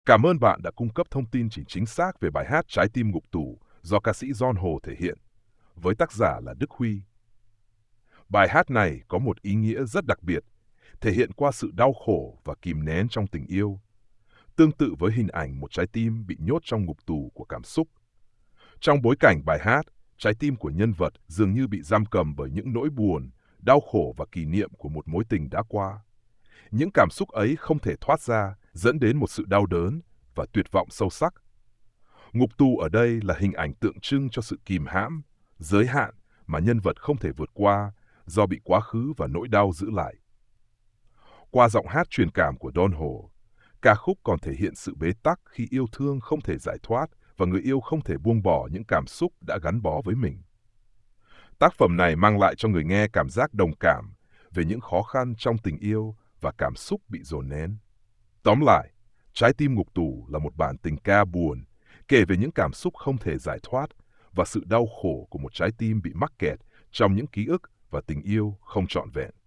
Cảm ơn bạn đã cung cấp thông tin chính xác về bài hát Trái tim ngục tù do ca sĩ John Hồ thể hiện, với tác giả là Đức Huy. Bài hát này có một ý nghĩa rất đặc biệt, thể hiện qua sự đau khổ và kìm nén trong tình yêu, tương tự với hình ảnh một trái tim bị nhốt trong ngục tù của cảm xúc. Trong bối cảnh bài hát, trái tim của nhân vật dường như bị giam cầm bởi những nỗi buồn, đau khổ và kỷ niệm của một mối tình đã qua. Những cảm xúc ấy không thể thoát ra, dẫn đến một sự đau đớn và tuyệt vọng sâu sắc. Ngục tù ở đây là hình ảnh tượng trưng cho sự kìm hãm, giới hạn mà nhân vật không thể vượt qua do bị quá khứ và nỗi đau giữ lại. Qua giọng hát truyền cảm của Don Ho, ca khúc còn thể hiện sự bế tắc khi yêu thương không thể giải thoát và người yêu không thể buông bỏ những cảm xúc đã gắn bó với mình. Tác phẩm này mang lại cho người nghe cảm giác đồng cảm về những khó khăn trong tình yêu và cảm xúc bị dồn nén. Tóm lại, Trái tim ngục tù là một bản tình ca buồn, kể về những cảm xúc không thể giải thoát và sự đau khổ của một trái tim bị mắc kẹt trong những ký ức và tình yêu không trọn vẹn.